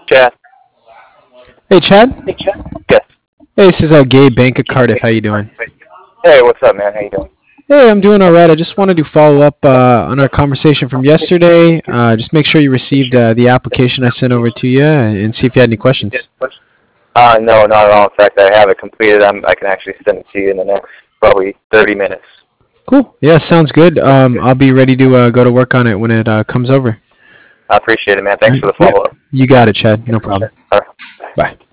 Chad. Hey, Chad. Yes. Hey, this is Gabe Bank of Cardiff. How you doing? Hey, what's up, man? How you doing? Hey, I'm doing all right. I just wanted to follow up on our conversation from yesterday. Just make sure you received the application I sent over to you and see if you had any questions. No, not at all. In fact, I have it completed. I can actually send it to you in the next probably 30 minutes. Cool. Yeah, sounds good. I'll be ready to go to work on it when it comes over. I appreciate it, man. All Thanks right. for the Yep. follow-up. You got it, Chad. No problem. All right. Bye.